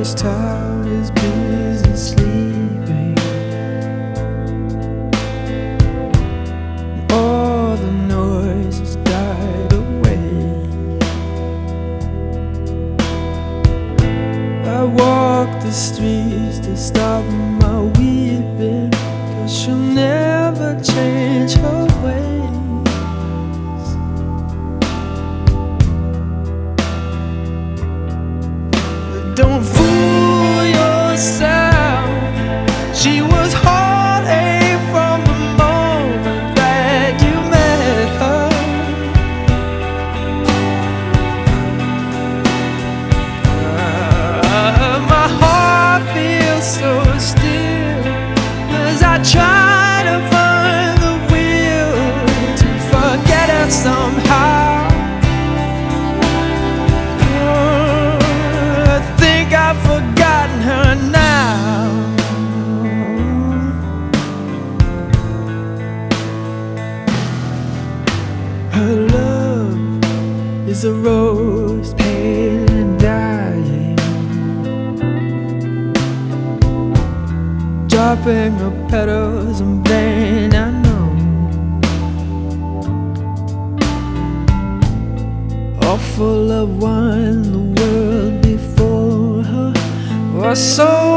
this town is busy sleeping. All the noise has died away. I walk the streets to stop my weeping, 'cause she'll never change her ways. But don't fool yourself, she was heartache from the moment that you met her. My heart feels so still as I try to find the will to forget her somehow. I think I've forgotten her now. Her love is a rose pale and dying, dropping her petals in vain, I know. All full of wine, the world before her was so